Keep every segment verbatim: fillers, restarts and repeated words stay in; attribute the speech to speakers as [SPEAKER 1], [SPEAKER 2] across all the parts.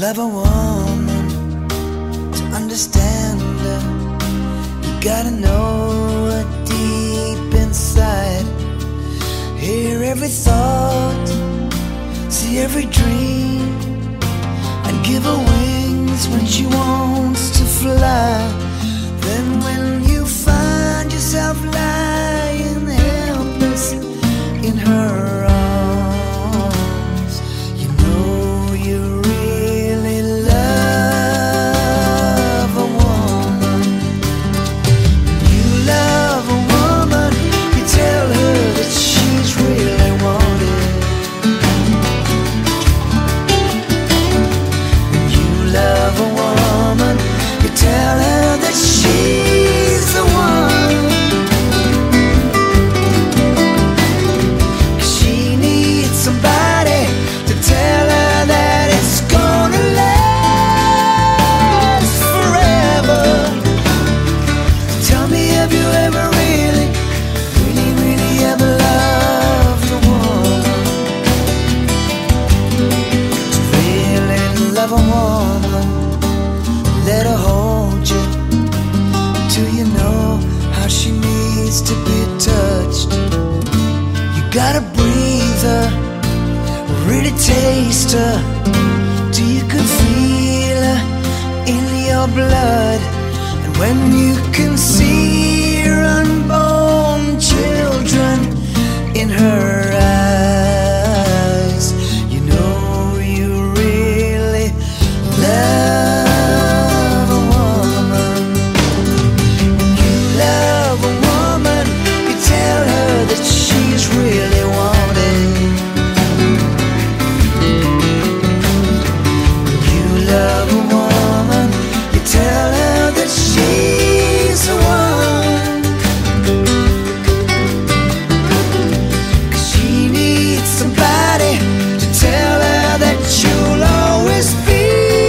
[SPEAKER 1] love a woman, to understand her, you gotta know her deep inside. Hear every thought, see every dream, and give her wings when she wants to fly. Then when you find yourself lying helpless in her arms, you know you really love a woman. You love a woman, you tell her that she's really wanted. You love a woman, you tell her that she's the one. 'Cause she needs somebody to tell her that it's gonna last forever. Tell me, have you ever really, really, really ever loved a woman? To really love a woman, let her hold you till you know how she needs to be touched. You gotta breathe her, really taste her, till you can feel her in your blood. And when you can see your unborn children in her eyes, you know you really love a woman. When you love a woman, you tell her that she's really wanted. When you love a woman, you tell her that she's the one. 'Cause she needs somebody to tell her that you'll always be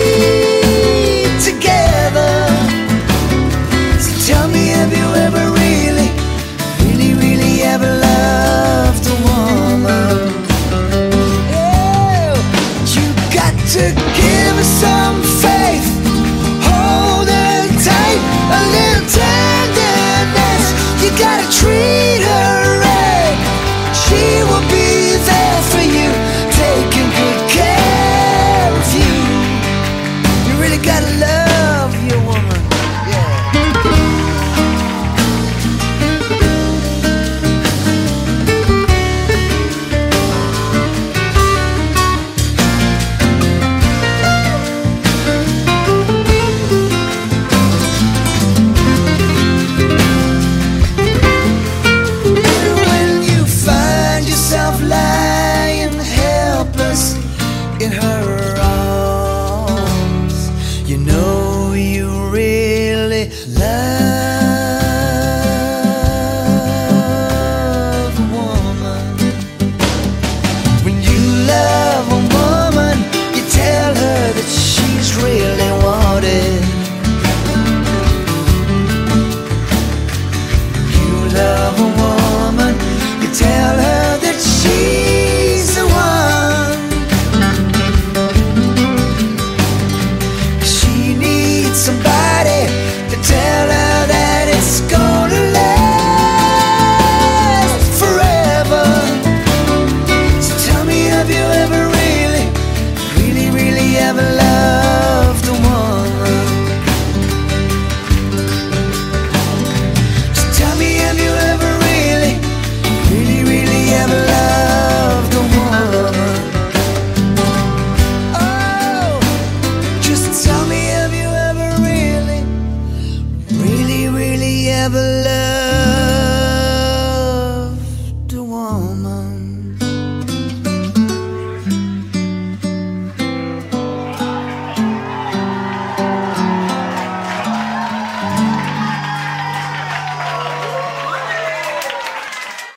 [SPEAKER 1] together. So tell me, have you ever really, really, really ever loved a woman? Oh, you got to give her some faith, hold her tight, a little tenderness. You gotta treat her right, she will be there for you, taking good care of you. You really gotta love your woman, yeah. When you find yourself lying helpless in her arms, you know you really love